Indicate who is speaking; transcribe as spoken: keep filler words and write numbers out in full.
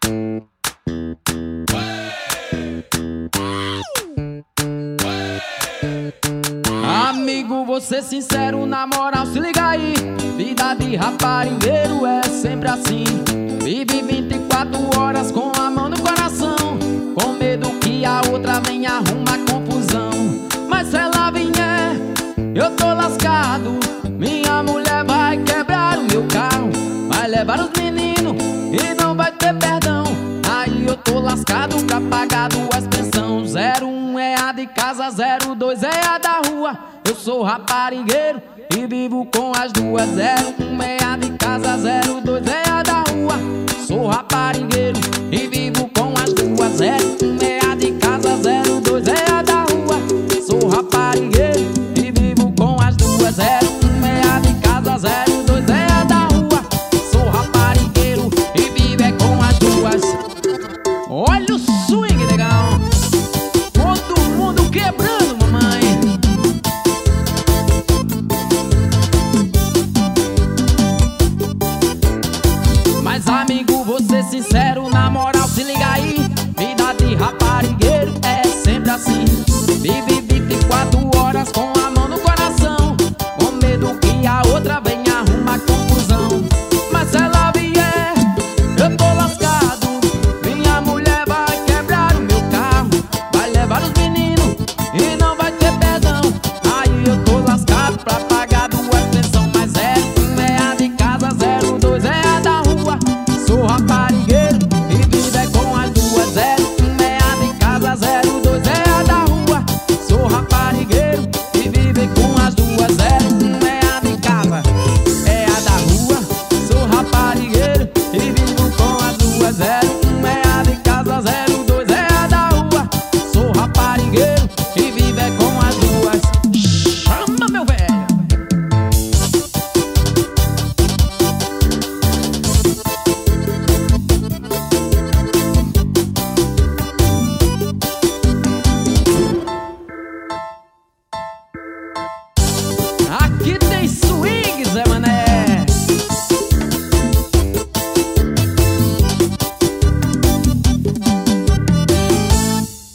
Speaker 1: Amigo, vou ser sincero, na moral, se liga aí. Vida de raparigueiro é sempre assim. Vive vinte e quatro horas com a mão no coração, com medo que a outra venha arrumar confusão. Mas se ela vier, eu tô lascado. Minha mulher vai quebrar o meu carro, vai levar os meninos e não vai ter perdão. Aí eu tô lascado pra pagar duas pensão. Zero um é a de casa, zero dois é a da rua. Eu sou raparigueiro e vivo com as duas. Zero um é a de casa, zero dois é a da rua. Sou raparigueiro e vivo com as duas. Zero um é a de casa, zero dois é a da rua. Sou raparigueiro e vivo com as duas. Zero um é a de casa, zero dois é a da rua. Sou raparigueiro e vivo é com as duas. Olha o swing, legal. Todo mundo quebrando, mamãe. Mas amigo, vou ser sincero, na moral, se liga aí. Vida de raparigueiro é sempre assim. Vive vinte e quatro horas com a mão no coração, com medo que a outra venha arrumar confusão. Mas se ela vier, eu tô lascado. Minha mulher vai quebrar o meu carro, vai levar os meninos e não vai ter perdão. Aí eu tô lascado pra pagar duas pensão. Mas zero um é a de casa, zero dois é a da rua. Sou raparigueiro e vivo é com as duas. Zero um é a de casa, zero dois é a da rua. Sou raparigueiro e vivo com as duas. Zero um é a de casa, é a da rua. Sou raparigueiro e vivo com as duas. Zero um é a de casa, zero dois é a da rua. Sou raparigueiro e vivo é com as duas. Chama, meu velho. Aqui tem swing, Zé Mané.